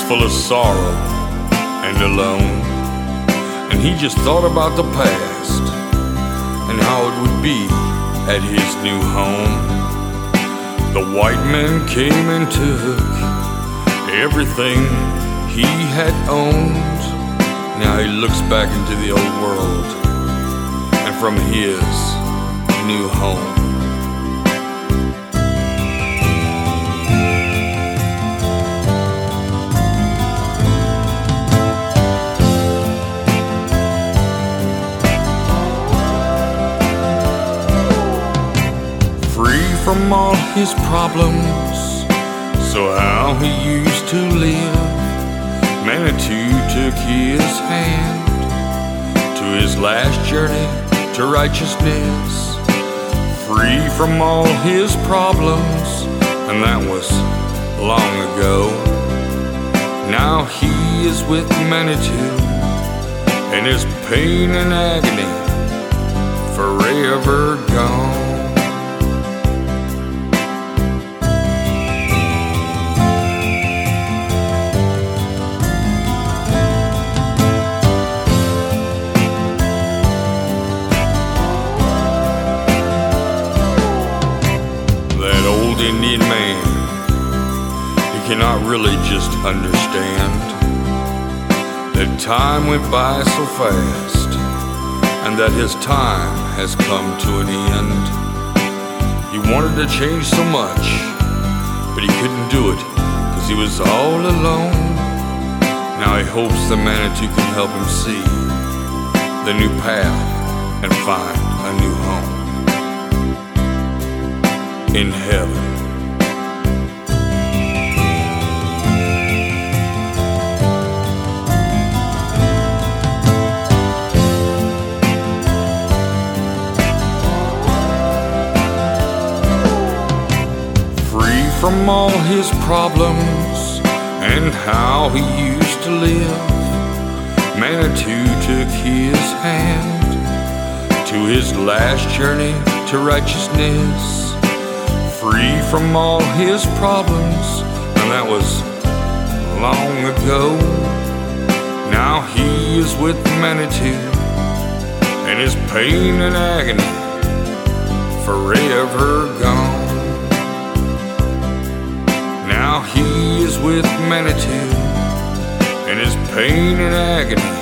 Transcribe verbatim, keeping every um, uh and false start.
full of sorrow and alone, and he just thought about the past and how it would be at his new home. The white man came and took everything he had owned. Now he looks back into the old world and from his new home. From all his problems, so how he used to live, Manitou took his hand to his last journey to righteousness. Free from all his problems, and that was long ago. Now he is with Manitou, and his pain and agony forever gone. Indian man, he cannot really just understand that time went by so fast and that his time has come to an end. He wanted to change so much, but he couldn't do it because he was all alone. Now he hopes the Manitou can help him see the new path and find a new home in heaven. Free from all his problems and how he used to live, Manitou took his hand to his last journey to righteousness. Free from all his problems, and that was long ago. Now he is with Manitou, and his pain and agony forever gone. Now he is with Manitou, and his pain and agony